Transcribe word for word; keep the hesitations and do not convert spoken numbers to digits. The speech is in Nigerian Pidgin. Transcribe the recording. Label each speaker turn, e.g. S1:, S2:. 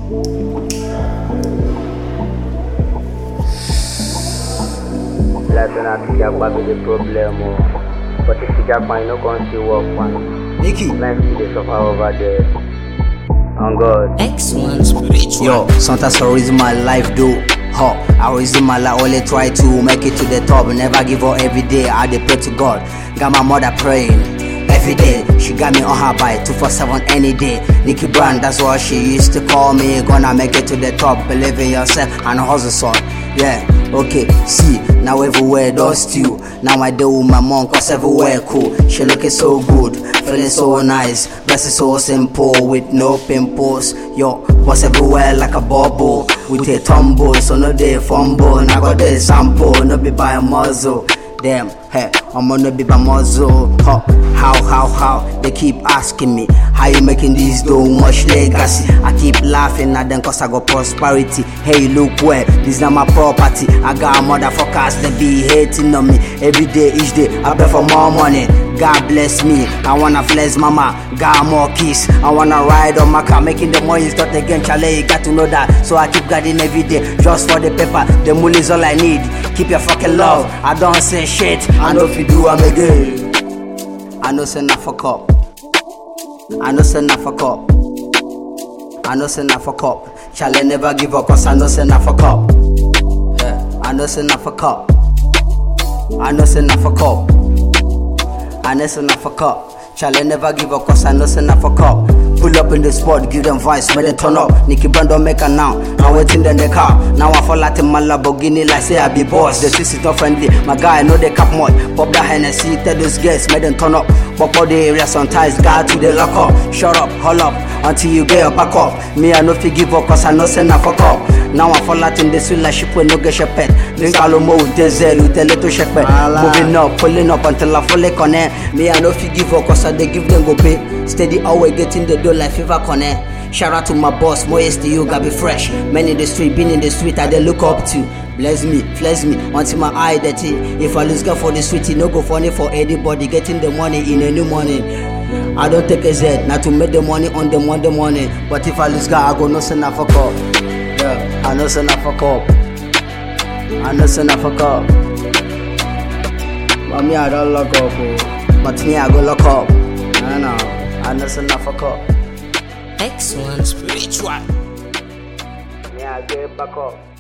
S1: Like when I think about the problem, oh. But if you can't find no country work, man.
S2: Nikki.
S1: Life is suffer over there. On God.
S3: X one spiritual.
S2: Yo, sometimes I reason my life though. Huh, I reason my life, only try to make it to the top. Never give up every day, I dey pray to God. Got my mother praying every day. She got me on her bike two four seven any day. Nikki Brand, that's what she used to call me. Gonna make it to the top, believe in yourself and hustle son. Yeah, okay, see, now everywhere does you. Now I deal with my mom cause everywhere cool. She looking so good, feeling so nice. Blessing so simple with no pimples. Yo, what's everywhere like a bubble with a tumble, so no day fumble. Now got the sample, no be by a muzzle. Damn, hey, I'm gonna be by muzzle. Huh. How, how, how? They keep asking me, how you making this so much legacy? I keep laughing at them cause I got prosperity. Hey, look where, this not my property. I got motherfuckers that be hating on me. Every day, each day, I pray for more money. God bless me, I wanna flex mama, got more kiss. I wanna ride on my car, making the money start again. Chale, you got to know that. So I keep guarding every day, just for the paper. The money is all I need. Keep your fucking love. I don't say shit. I know if you do, I'm again. I know say na fuck up. I know say na fuck up. I know say na fuck up. Chale never give up, cause I know say na fuck up. Yeah. I know say na fuck up. I know say na fuck up. I know say na fuck up. Chale never give up, cause I know say na fuck up. Pull up in the spot, give them voice, make them turn up. Nikki Brand don't make her now. Now waiting in the car. Now I fall out in my Lamborghini like say I be boss. The twist is not friendly. My guy I know they cap much. Pop that Hennessy, tell those girls, make them turn up. Pop all the area sometimes, guard to the lock up. Shut up, hold up, until you get your back up. Me I know if you give up, cause I know say na fuck up. Now I fall out in the sweet like ship when no get shepherd. Then Kalomo with Denzel, with a little shepherd. Moving up, pulling up until I fall like on it. Me I know if you give up, cause I they give them go pay. Steady always getting the dough like fever connect. Shout out to my boss, Moyes to you, gotta be fresh. Men in the street, been in the street, I they look up to. Bless me, flex me, until my eye dirty. If I lose girl for the street, it no go funny for anybody. Getting the money in a new morning. I don't take a Z, not to make the money on the Monday morning. But if I lose girl, I go no send a fuck up. Yeah, I know send a fuck up. I know send a fuck up. But me I don't lock up, oh. But me I go lock up. I know, I know send a fuck up.
S3: X one spiritual.
S1: Me I get back up.